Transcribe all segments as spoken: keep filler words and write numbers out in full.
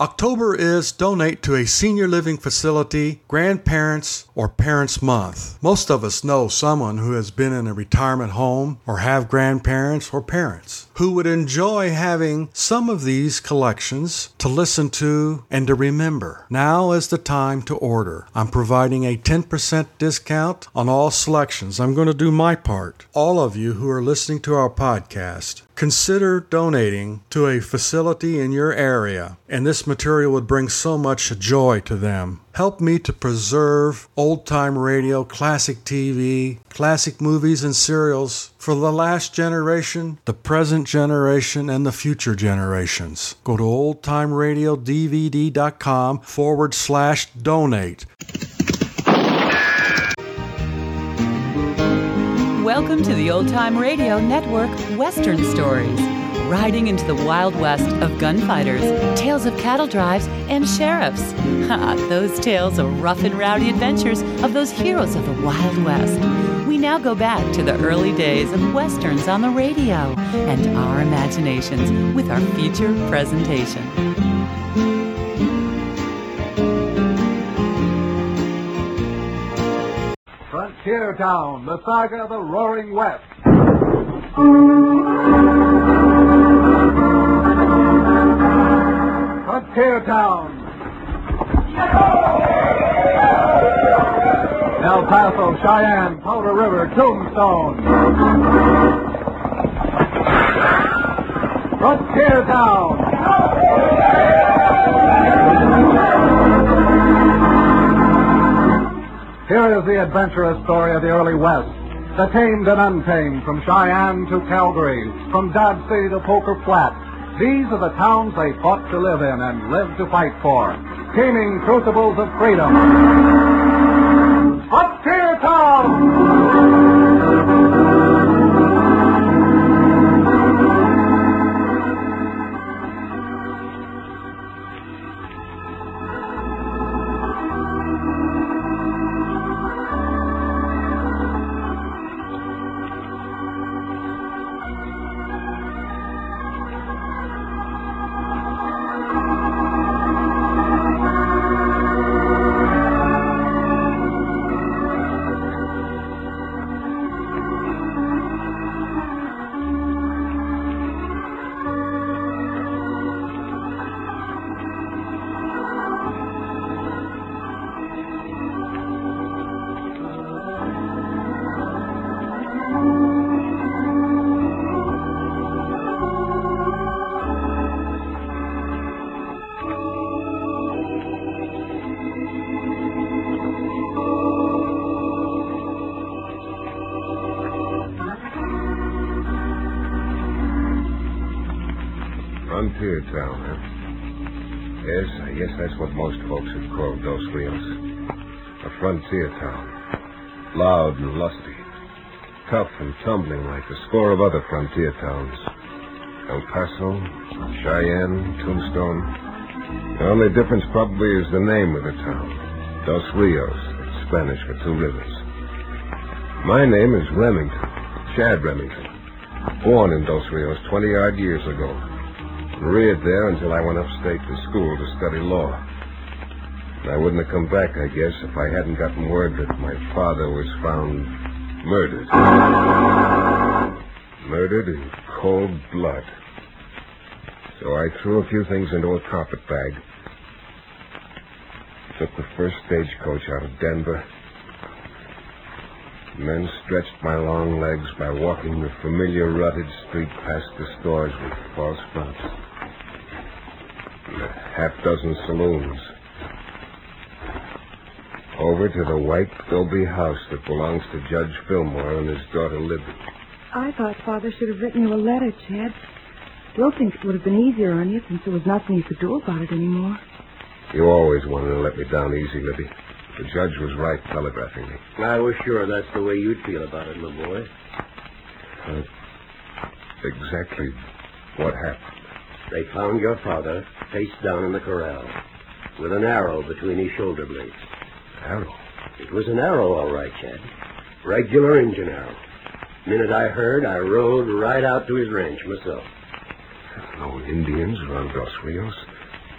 October is Donate to a Senior Living Facility, Grandparents, or Parents Month. Most of us know someone who has been in a retirement home or have grandparents or parents who would enjoy having some of these collections to listen to and to remember. Now is the time to order. I'm providing a ten percent discount on all selections. I'm going to do my part. All of you who are listening to our podcast, consider donating to a facility in your area, and this material would bring so much joy to them. Help me to preserve old-time radio, classic T V, classic movies and serials for the last generation, the present generation, and the future generations. Go to oldtimeradiodvd.com forward slash donate. Welcome to the Old Time Radio Network Western Stories, riding into the Wild West of gunfighters, tales of cattle drives, and sheriffs. Ha, those tales of rough and rowdy adventures of those heroes of the Wild West. We now go back to the early days of Westerns on the radio and our imaginations with our feature presentation. Frontier Town, the saga of the Roaring West. Frontier Town. El Paso, Cheyenne, Powder River, Tombstone. Frontier Town. Here is the adventurous story of the early West, the tamed and untamed, from Cheyenne to Calgary, from Dodge City to Poker Flat. These are the towns they fought to live in and lived to fight for, teeming crucibles of freedom. Frontier Town! Frontier Town, huh? Yes, I guess that's what most folks have called Dos Rios. A frontier town. Loud and lusty. Tough and tumbling like a score of other frontier towns. El Paso, Cheyenne, Tombstone. The only difference probably is the name of the town. Dos Rios. It's Spanish for two rivers. My name is Remington. Chad Remington. Born in Dos Rios twenty-odd years ago. Reared there until I went upstate to school to study law. I wouldn't have come back, I guess, if I hadn't gotten word that my father was found murdered. Murdered in cold blood. So I threw a few things into a carpet bag. Took the first stagecoach out of Denver. And then stretched my long legs by walking the familiar rutted street past the stores with false fronts. And a half dozen saloons. Over to the white adobe house that belongs to Judge Fillmore and his daughter Libby. I thought Father should have written you a letter, Chad. Bill thinks it would have been easier on you since there was nothing you could do about it anymore. You always wanted to let me down easy, Libby. The judge was right telegraphing me. I was sure that's the way you'd feel about it, little boy. Uh, exactly what happened? They found your father face down in the corral with an arrow between his shoulder blades. Arrow? It was an arrow, all right, Chad. Regular engine arrow. Minute I heard, I rode right out to his ranch myself. No Indians around Dos Rios?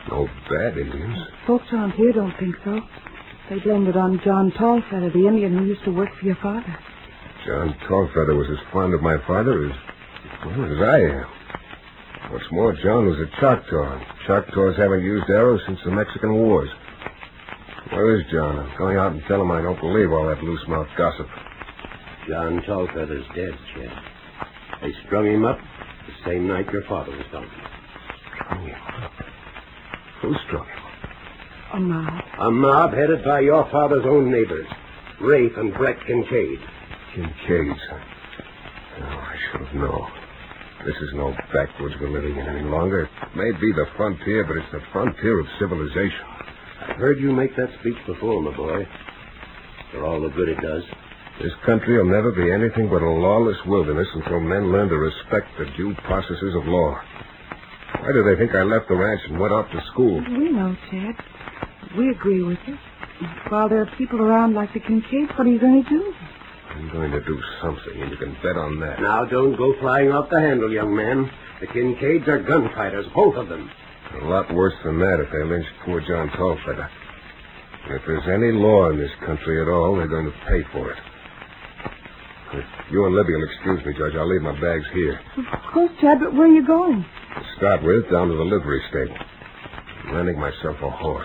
No bad Indians. Folks around here don't think so. They blamed it on John Tallfeather, the Indian who used to work for your father. John Tallfeather was as fond of my father as, well, as I am. What's more, John was a Choctaw. Choctaws haven't used arrows since the Mexican Wars. Where is John? I'm going out and tell him I don't believe all that loose-mouthed gossip. John Tallfeather's dead, Chad. They strung him up the same night your father was gone. Strung him up? Who strung him up? A mob. A mob headed by your father's own neighbors, Rafe and Brett Kincaid. Kincaid's. Oh, I should have known. This is no backwoods we're living in any longer. It may be the frontier, but it's the frontier of civilization. I've heard you make that speech before, my boy. For all the good it does. This country will never be anything but a lawless wilderness until men learn to respect the due processes of law. Why do they think I left the ranch and went off to school? We know, Chad. We agree with you. While there are people around like the Kincaids, what are you going to do? I'm going to do something, and you can bet on that. Now, don't go flying off the handle, young man. The Kincaids are gunfighters, both of them. A lot worse than that if they lynched poor John Tallfeather. And if there's any law in this country at all, they're going to pay for it. If you and Libby will excuse me, Judge, I'll leave my bags here. Of course, Chad, but where are you going? To start with, down to the livery stable. I'm lending myself a horse.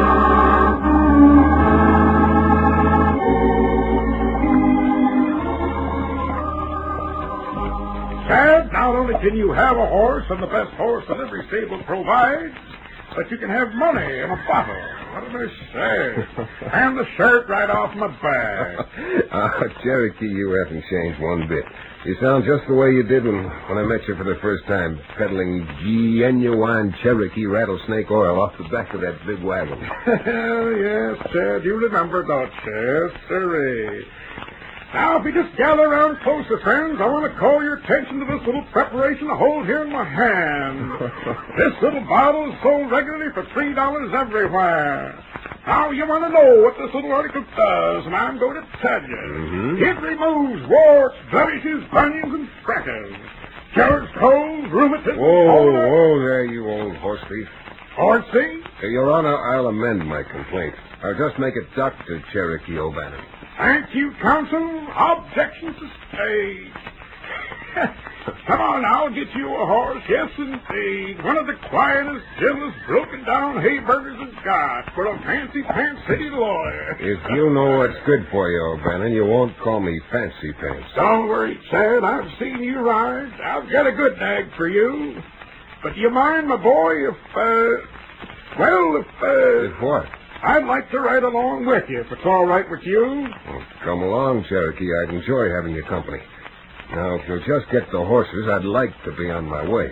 Chad, not only can you have a horse and the best horse the livery stable provides, but you can have money in a bottle. What did I say? And the shirt right off my back. Ah, uh, Cherokee, you haven't changed one bit. You sound just the way you did when, when I met you for the first time, peddling genuine Cherokee rattlesnake oil off the back of that big wagon. Yes, Chad, you remember, don't you? Yes, sirree. Now, if we just gather around closer, friends, I want to call your attention to this little preparation I hold here in my hand. This little bottle is sold regularly for three dollars everywhere. Now, you want to know what this little article does, and I'm going to tell you. Mm-hmm. It removes warts, blemishes, bunions, and freckles. Cures colds, rheumatism... Whoa, whoa there, you old horse thief. Horsey? Your Honor, I'll amend my complaint. I'll just make it Doctor Cherokee O'Bannon. Thank you, counsel. Objection sustained. Come on now, get you a horse. Yes, indeed. One of the quietest, gentlest, broken-down hay-burgers has got for a fancy-pants city lawyer. If you know what's good for you, O'Bannon, you won't call me fancy pants. Don't worry, Chad. I've seen you ride. I've got a good nag for you. But do you mind, my boy, if, uh... Well, if, uh... If what? I'd like to ride along with you, if it's all right with you. Well, come along, Cherokee. I'd enjoy having your company. Now, if you'll just get the horses, I'd like to be on my way.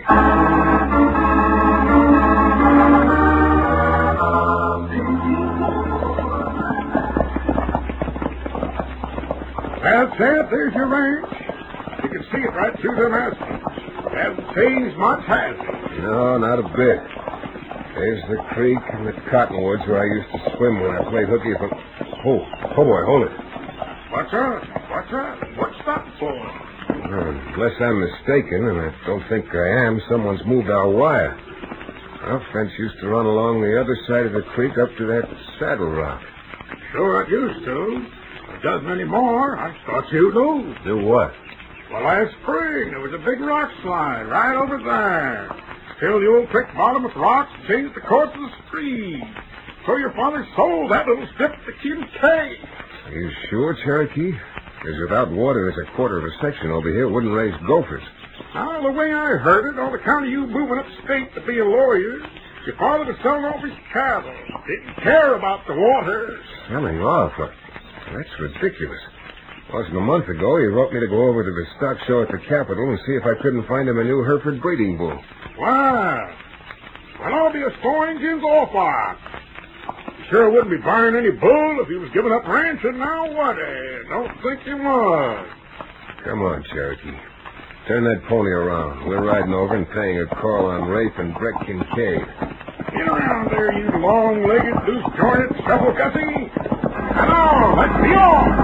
That's it. There's your ranch. You can see it right through them aspens. Hasn't changed much, has it? No, not a bit. There's the creek and the cottonwoods where I used to swim when I played hooky from... Oh, oh boy, hold it. What's up? What's up? What's that for? Well, unless I'm mistaken, and I don't think I am, someone's moved our wire. Our fence used to run along the other side of the creek up to that saddle rock. Sure it used to. It doesn't anymore. I thought you knew. Do what? Well, last spring, there was a big rock slide right over there. Filled the old creek bottom with rocks and changed the course of the stream. So your father sold that little strip to Kincaid. Are you sure, Cherokee? Because without water, there's a quarter of a section over here wouldn't raise gophers. Now, the way I heard it, on account of you moving upstate to be a lawyer, your father was selling off his cattle. Didn't care about the water. Selling off? That's ridiculous. Wasn't a month ago, he wrote me to go over to the stock show at the Capitol and see if I couldn't find him a new Hereford breeding bull. Wow. Well, I'll be a scoring Jim's off lot. Sure wouldn't be buying any bull if he was giving up ranching now, would he? Don't think he was. Come on, Cherokee. Turn that pony around. We're riding over and paying a call on Rafe and Brett Kincaid. Get around there, you long-legged, loose-jointed, shovel-gussy. Now, let's be off.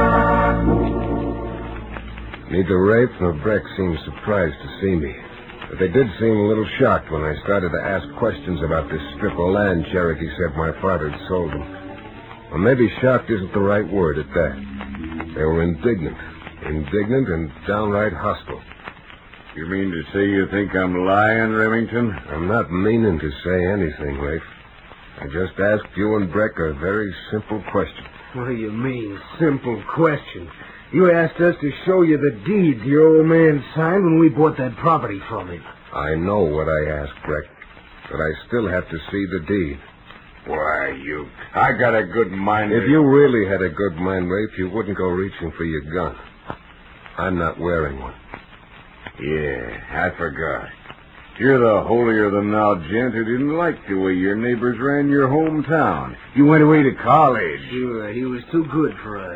Neither Rafe nor Brett seemed surprised to see me. But they did seem a little shocked when I started to ask questions about this strip of land Cherokee said my father had sold them. Or maybe shocked isn't the right word at that. They were indignant. Indignant and downright hostile. You mean to say you think I'm lying, Remington? I'm not meaning to say anything, Rafe. I just asked you and Breck a very simple question. What do you mean, simple question? You asked us to show you the deeds your old man signed when we bought that property from him. I know what I asked, Breck, but I still have to see the deed. Why, you... I got a good mind... If you really had a good mind, Rafe, you wouldn't go reaching for your gun. I'm not wearing one. Yeah, I forgot. You're the holier-than-thou gent who didn't like the way your neighbors ran your hometown. You went away to college. Sure, he was too good for us.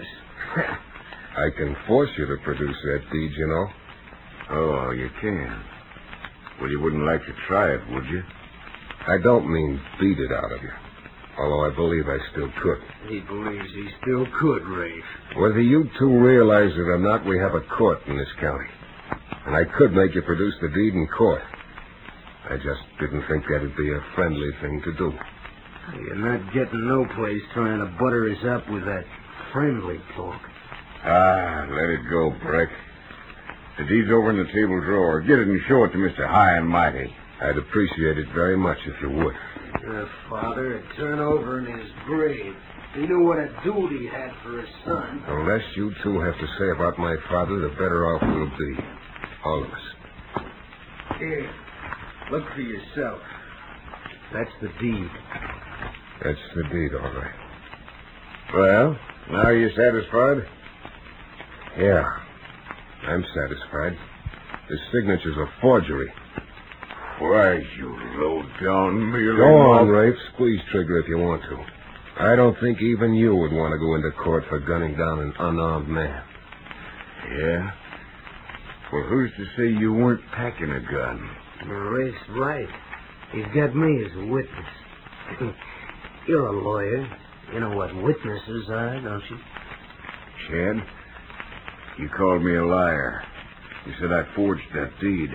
I can force you to produce that deed, you know. Oh, you can. Well, you wouldn't like to try it, would you? I don't mean beat it out of you, although I believe I still could. He believes he still could, Rafe. Whether you two realize it or not, we have a court in this county. And I could make you produce the deed in court. I just didn't think that'd be a friendly thing to do. You're not getting no place trying to butter us up with that friendly talk. Ah, let it go, Breck. The deed's over in the table drawer. Get it and show it to Mister High and Mighty. I'd appreciate it very much if you would. Your father had turned over in his grave. He knew what a duty he had for his son. The less you two have to say about my father, the better off we'll be. All of us. Here, look for yourself. That's the deed. That's the deed, all right. Well, now you satisfied? Yeah, I'm satisfied. The signature's a forgery. Why, you low-down mealy... Go on, Rafe. Squeeze trigger if you want to. I don't think even you would want to go into court for gunning down an unarmed man. Yeah? Well, who's to say you weren't packing a gun? Rafe's right. He's got me as a witness. You're a lawyer. You know what witnesses are, don't you? Chad, you called me a liar. You said I forged that deed.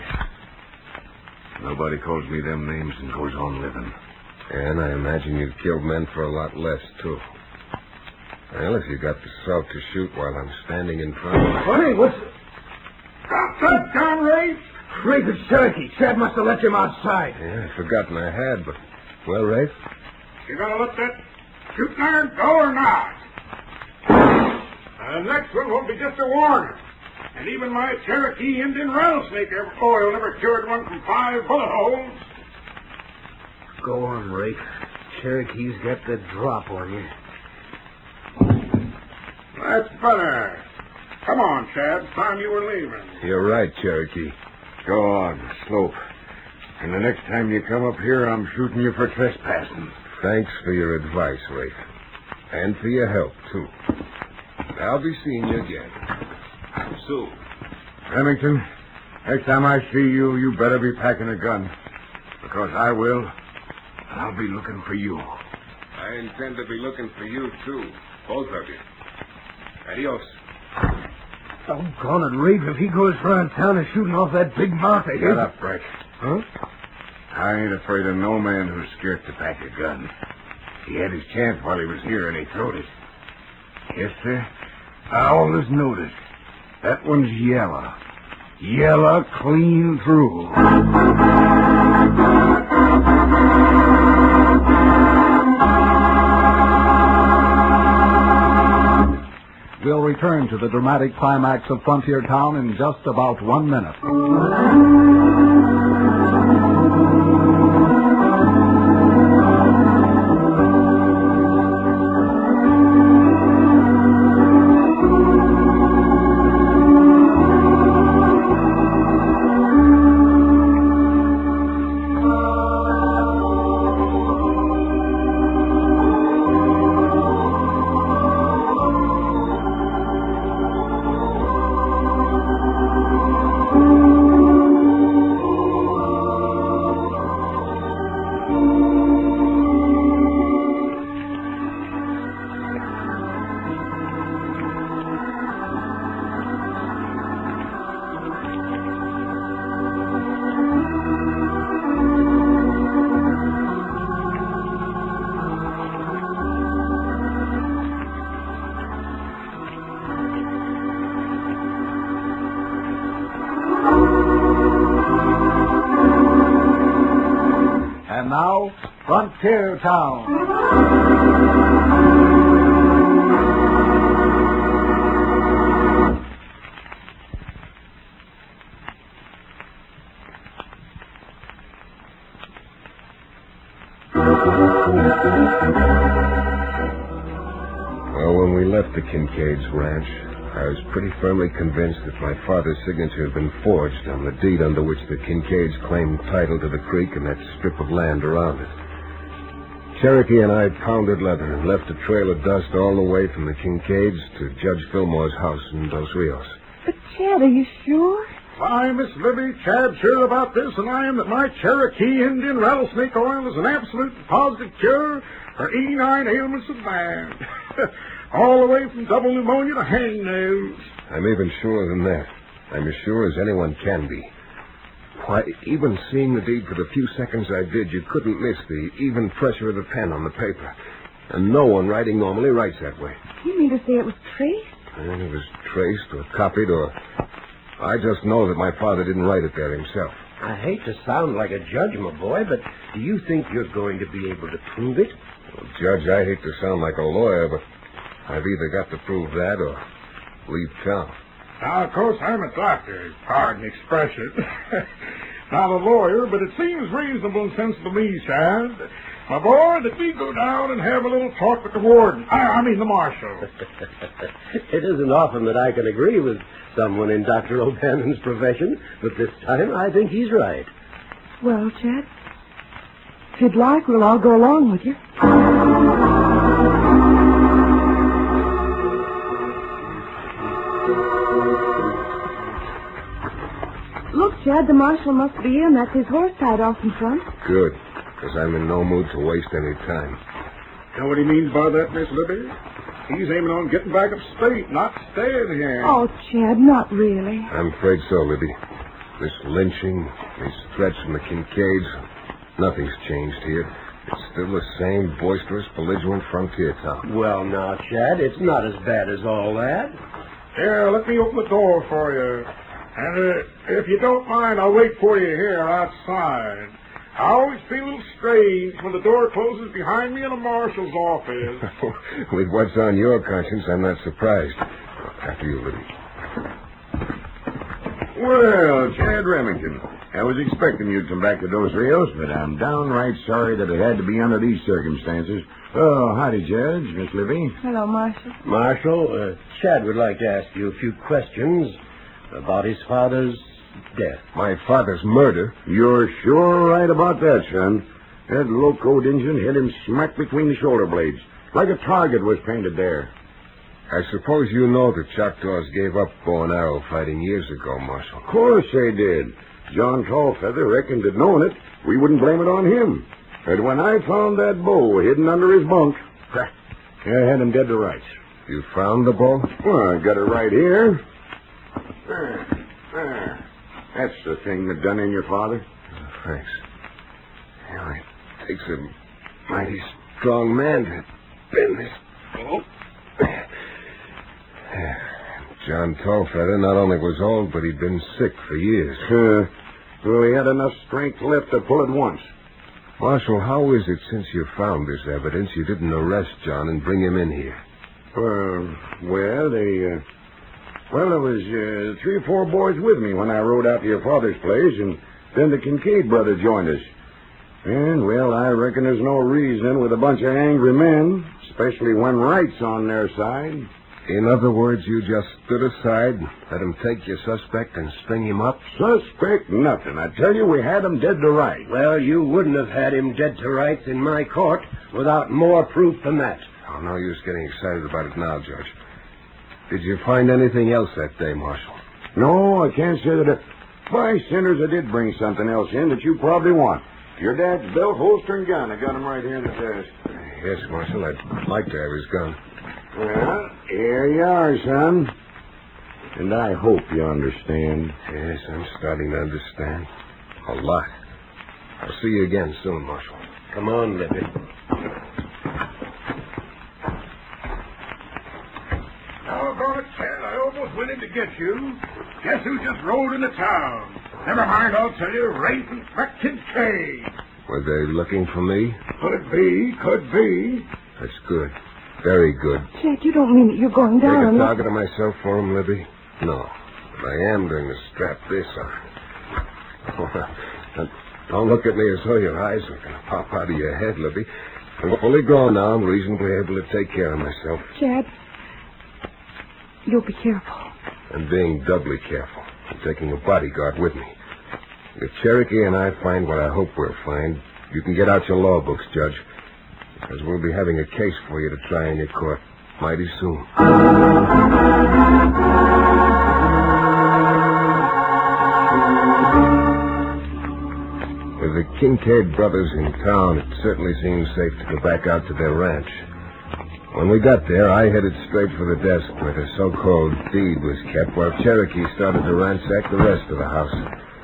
Nobody calls me them names and goes on living. And I imagine you've killed men for a lot less, too. Well, if you got the salt to shoot while I'm standing in front of you... Hey, what's... Drop that gun, Rafe! Rafe, it's Cherokee. Chad must have left him outside. Yeah, I'd forgotten I had, but... Well, Rafe? You gonna let that shooting iron go or not? Uh, the next one will be just a warning. And even my Cherokee Indian rattlesnake oil never cured one from five bullet holes. Go on, Rafe. Cherokee's got the drop on you. That's better. Come on, Chad. Time you were leaving. You're right, Cherokee. Go on, slope. And the next time you come up here, I'm shooting you for trespassing. Thanks for your advice, Rafe. And for your help, too. I'll be seeing you again. Soon. Remington, next time I see you, you better be packing a gun. Because I will. I'll be looking for you. I intend to be looking for you, too. Both of you. Adios. Doggone it, Rafe. If he goes around town and shooting off that big mouth of his... Shut up, Breck. Huh? I ain't afraid of no man who's scared to pack a gun. He had his chance while he was here, and he throwed it. Yes, sir. I always noticed. That one's yellow. Yellow clean through. We'll return to the dramatic climax of Frontier Town in just about one minute. now, Frontier Town. Well, when we left the Kincaid's ranch, I was pretty firmly convinced that my father's signature had been forged on the deed under which the Kincaids claimed title to the creek and that strip of land around it. Cherokee and I pounded leather and left a trail of dust all the way from the Kincaids to Judge Fillmore's house in Dos Rios. But, Chad, are you sure? Why, Miss Libby, Chad's sure about this, and I am that my Cherokee Indian rattlesnake oil is an absolute and positive cure for eighty-nine ailments of man. All the way from double pneumonia to hangnails. I'm even surer than that. I'm as sure as anyone can be. Why, even seeing the deed for the few seconds I did, you couldn't miss the even pressure of the pen on the paper. And no one writing normally writes that way. You mean to say it was traced? And it was traced or copied or... I just know that my father didn't write it there himself. I hate to sound like a judge, my boy, but do you think you're going to be able to prove it? Well, Judge, I hate to sound like a lawyer, but I've either got to prove that or leave town. Now, of course, I'm a doctor. Pardon the expression. Not a lawyer, but it seems reasonable and sensible to me, Chad. My boy, that we go down and have a little talk with the warden. I, I mean the marshal. It isn't often that I can agree with someone in Doctor O'Bannon's profession, but this time I think he's right. Well, Chad, if you'd like, we'll all go along with you. Look, Chad, the marshal must be in. That's his horse tied off in front. Good, because I'm in no mood to waste any time. Know what he means by that, Miss Libby? He's aiming on getting back upstate, not staying here. Oh, Chad, not really. I'm afraid so, Libby. This lynching, these threats from the Kincaids, nothing's changed here. It's still the same boisterous, belligerent frontier town. Well, now, Chad, it's not as bad as all that. Here, let me open the door for you. And uh, if you don't mind, I'll wait for you here outside. I always feel a little strange when the door closes behind me in a marshal's office. With what's on your conscience, I'm not surprised. After you, Libby. Well, Chad Remington, I was expecting you'd come back to Dos Rios, but I'm downright sorry that it had to be under these circumstances. Oh, howdy, Judge, Miss Libby. Hello, Marshal. Marshal, uh, Chad would like to ask you a few questions about his father's death. My father's murder? You're sure right about that, son. That locoed Injun hit him smack between the shoulder blades, like a target was painted there. I suppose you know the Choctaws gave up bow and arrow fighting years ago, Marshal. Of course they did. John Tallfeather reckoned had known it. We wouldn't blame it on him. But when I found that bow hidden under his bunk, I had him dead to rights. You found the bow? Well, I got it right here. There, there. That's the thing that done in your father. Oh, thanks. You know, it takes a mighty strong man to bend this bow. John Tallfeather not only was old, but he'd been sick for years. Uh, well, he had enough strength left to pull it once. Marshal, how is it since you found this evidence you didn't arrest John and bring him in here? Uh, well, they... Uh, well, there was uh, three or four boys with me when I rode out to your father's place, and then the Kincaid brothers joined us. And, well, I reckon there's no reason with a bunch of angry men, especially when right's on their side. In other words, you just stood aside, let him take your suspect and string him up? Suspect nothing. I tell you, we had him dead to rights. Well, you wouldn't have had him dead to rights in my court without more proof than that. Oh, no use getting excited about it now, Judge. Did you find anything else that day, Marshal? No, I can't say that. I... By sinners, I did bring something else in that you probably want. Your dad's belt holster and gun. I got him right here in the desk. Yes, Marshal, I'd like to have his gun. Well, here you are, son. And I hope you understand. Yes, I'm starting to understand. A lot. I'll see you again soon, Marshal. Come on, Libby. Doggone it, Chad. I almost went in to get you. Guess who just rode into town? Never mind, I'll tell you. Raven McKincay. Were they looking for me? Could be, could be. That's good. Very good. Chad, you don't mean that you're going down Make a on that? target of myself for him, Libby? No. But I am going to strap this on. Oh, don't look at me as though your eyes are going to pop out of your head, Libby. I'm fully grown now. I'm reasonably able to take care of myself. Chad, you'll be careful. I'm being doubly careful. I'm taking a bodyguard with me. If Cherokee and I find what I hope we'll find, you can get out your law books, Judge, because we'll be having a case for you to try in your court mighty soon. With the Kincaid brothers in town, it certainly seemed safe to go back out to their ranch. When we got there, I headed straight for the desk where the so-called deed was kept, while Cherokee started to ransack the rest of the house.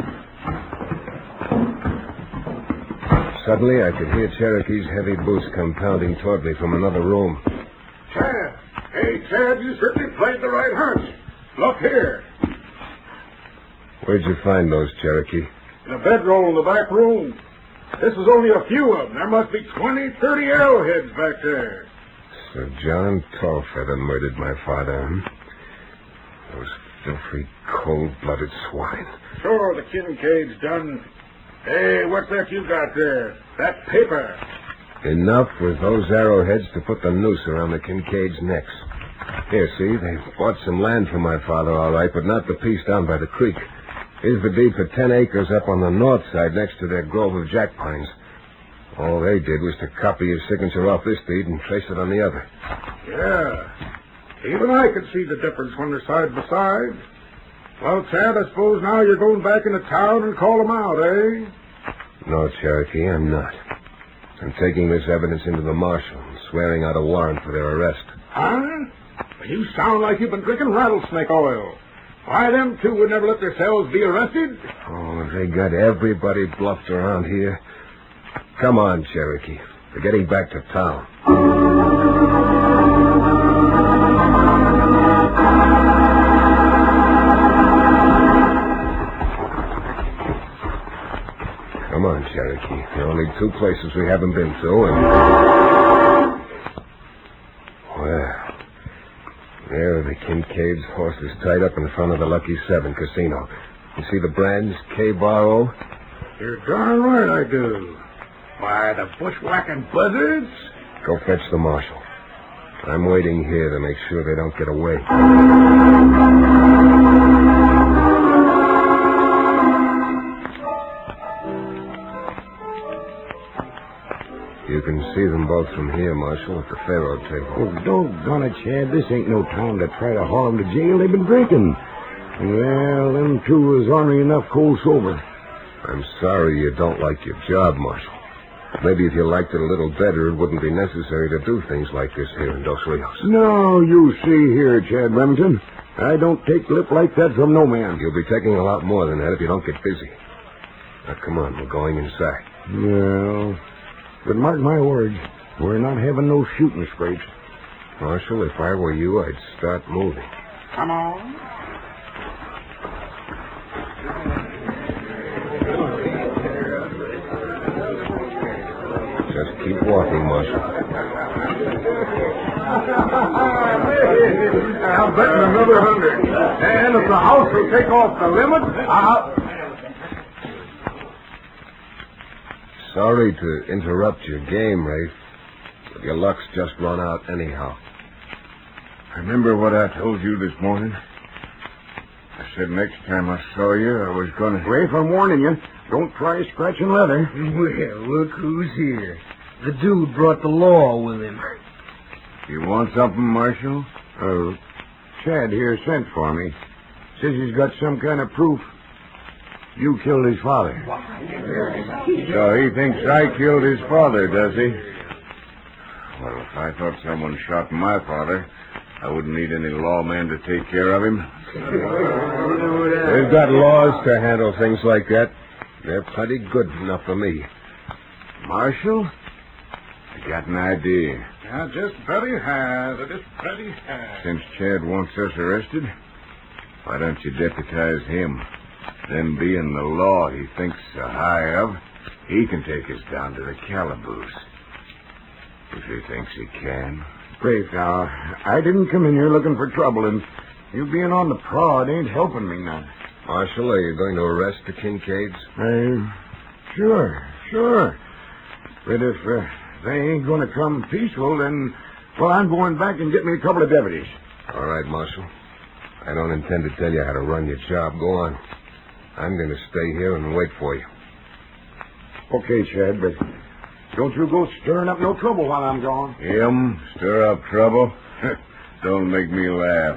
Suddenly, I could hear Cherokee's heavy boots come pounding toward me from another room. Chad! Hey, Chad, you certainly played the right hunch. Look here. Where'd you find those, Cherokee? In a bedroll in the back room. This is only a few of them. There must be twenty, thirty arrowheads back there. So John Tallfeather murdered my father, huh? Those filthy, cold-blooded swine. Sure, the Kincaid's done. Hey, what's that you got there? That paper. Enough with those arrowheads to put the noose around the Kincaids' necks. Here, see, they bought some land from my father, all right, but not the piece down by the creek. Here's the deed for ten acres up on the north side next to their grove of jack pines. All they did was to copy his signature off this deed and trace it on the other. Yeah. Even I could see the difference when they're side by side. Well, Chad, I suppose now you're going back into town and call them out, eh? No, Cherokee, I'm not. I'm taking this evidence into the marshal and swearing out a warrant for their arrest. Huh? Well, you sound like you've been drinking rattlesnake oil. Why, them two would never let themselves be arrested? Oh, they got everybody bluffed around here. Come on, Cherokee. We're getting back to town. Come on, Cherokee. There are only two places we haven't been to, and... Well, there are the Kincaid's horses tied up in front of the Lucky Seven casino. You see the brands, K Bar O? You're darn right I do. Why, the bushwhacking buzzards? Go fetch the marshal. I'm waiting here to make sure they don't get away. You can see them both from here, Marshal, at the faro table. Oh, doggone it, Chad. This ain't no time to try to haul them to jail. They've been drinking. Well, them two was ornery enough cold sober. I'm sorry you don't like your job, Marshal. Maybe if you liked it a little better, it wouldn't be necessary to do things like this here in Dos Rios. No, you see here, Chad Remington. I don't take lip like that from no man. You'll be taking a lot more than that if you don't get busy. Now, come on, we're going inside. Well, but mark my words, we're not having no shooting scrapes. Marshal, if I were you, I'd start moving. Come on. Just keep walking, Marshal. I'm betting another hundred. And if the house will take off the limit, I'll... Sorry to interrupt your game, Rafe, but your luck's just run out anyhow. Remember what I told you this morning? I said next time I saw you, I was going to... Rafe, I'm warning you. Don't try scratching leather. Well, look who's here. The dude brought the law with him. You want something, Marshal? Uh, Chad here sent for me. Says he's got some kind of proof. You killed his father. So he thinks I killed his father, does he? Well, if I thought someone shot my father, I wouldn't need any lawman to take care of him. They've got laws to handle things like that. They're plenty good enough for me. Marshal, I got an idea. Yeah, just Betty has. Just Betty has. Since Chad wants us arrested, why don't you deputize him? Then, being the law he thinks so high of, He can take us down to the calaboose. If he thinks he can. Rafe, now, I didn't come in here looking for trouble, and you being on the prod ain't helping me none. Marshal, are you going to arrest the Kincaids? Uh, sure, sure. But if uh, they ain't going to come peaceful, then, well, I'm going back and get me a couple of deputies. All right, Marshal. I don't intend to tell you how to run your job. Go on. I'm going to stay here and wait for you. Okay, Chad, but don't you go stirring up no trouble while I'm gone. Him? Stir up trouble? Don't make me laugh.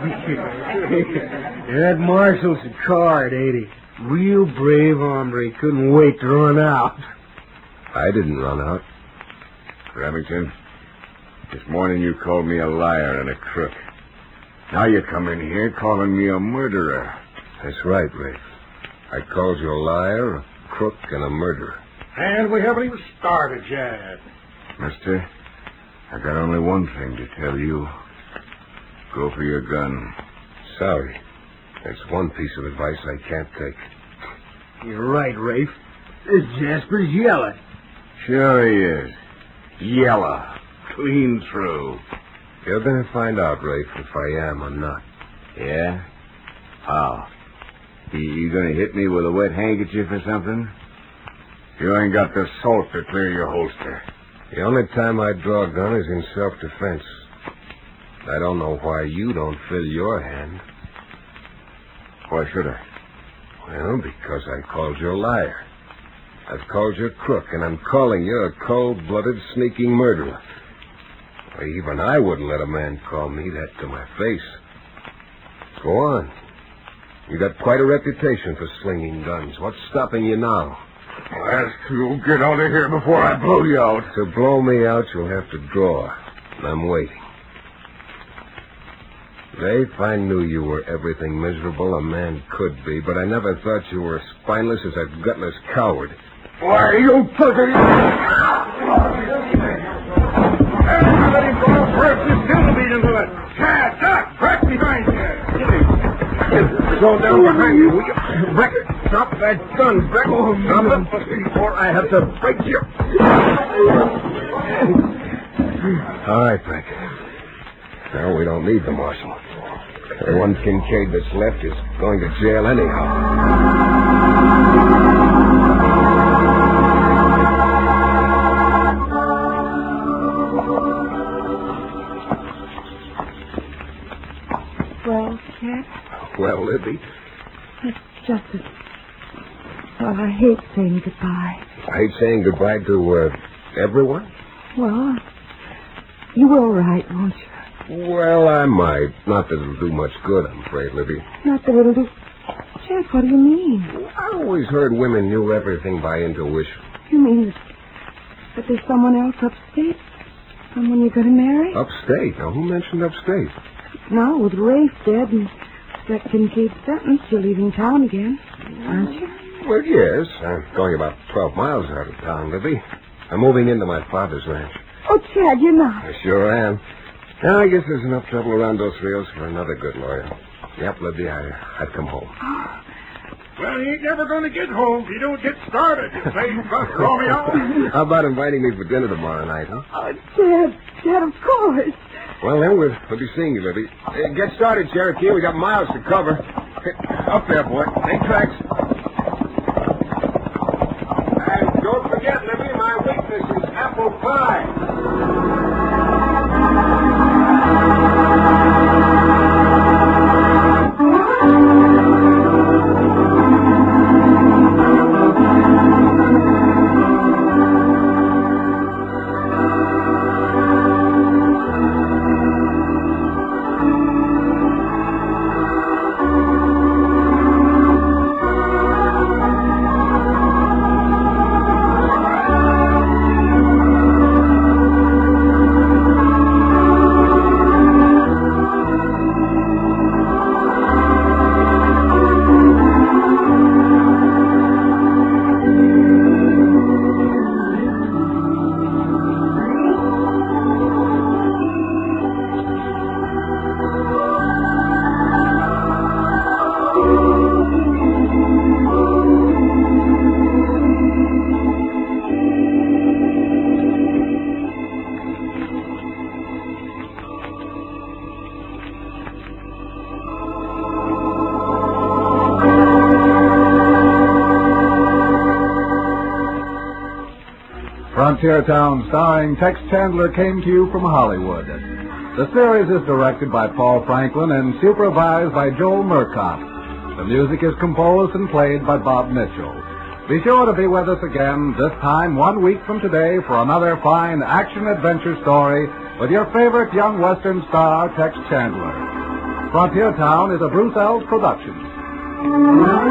That marshal's a card, ain't he? Real brave hombre. Couldn't wait to run out. I didn't run out. Remington, this morning you called me a liar and a crook. Now you come in here calling me a murderer. That's right, Rafe. I called you a liar, a crook, and a murderer. And we haven't even started yet. Mister, I got only one thing to tell you. Go for your gun. Sorry. That's one piece of advice I can't take. You're right, Rafe. This Jasper's yellow. Sure he is. Yellow. Clean through. You're going to find out, Rafe, if I am or not. Yeah? How? You, you going to hit me with a wet handkerchief or something? You ain't got the salt to clear your holster. The only time I draw a gun is in self-defense. I don't know why you don't fill your hand. Why should I? Well, because I called you a liar. I've called you a crook, and I'm calling you a cold-blooded, sneaking murderer. Why, even I wouldn't let a man call me that to my face. Go on. You got quite a reputation for slinging guns. What's stopping you now? Well, you get out of here before I blow you out. To blow me out, you'll have to draw. And I'm waiting. Rafe, I knew you were everything miserable a man could be, but I never thought you were as spineless as a gutless coward. Why, you turkey! Let him go first. He's still beat into it. Chad, duck! Break behind you. Go down behind you, will you? Breck, stop that gun, Breck. Stop it before I have to break you. All right, Breck. Now we don't need the marshal. The one Kincaid that's left is going to jail anyhow. Well, Chad? Well, Libby? It's just that... Well, I hate saying goodbye. I hate saying goodbye to uh, everyone? Well, you will write, won't you? Well, I might. Not that it'll do much good, I'm afraid, Libby. Not that it'll do... Chad, what do you mean? I always heard women knew everything by intuition. You mean that, that there's someone else upstate? Someone you're going to marry? Upstate? Now, who mentioned upstate? No, with Rafe dead and that Kincaid sentence, you're leaving town again, aren't you? Well, yes. I'm going about twelve miles out of town, Libby. I'm moving into my father's ranch. Oh, Chad, you're not. I sure am. Now, I guess there's enough trouble around Dos Rios for another good lawyer. Yep, Libby, I, I'd come home. Well, he ain't never going to get home if you don't get started, you say, Buck Romeo. How about inviting me for dinner tomorrow night, huh? Oh, Chad, Chad, of course. Well, then, we'll, we'll be seeing you, Libby. Uh, get started, Cherokee. We got miles to cover. Up there, boy. Take tracks. And don't forget, Libby, my weakness is apple pie. Frontier Town, starring Tex Chandler, came to you from Hollywood. The series is directed by Paul Franklin and supervised by Joel Murcott. The music is composed and played by Bob Mitchell. Be sure to be with us again this time one week from today for another fine action-adventure story with your favorite young Western star, Tex Chandler. Frontier Town is a Bruce Ells production.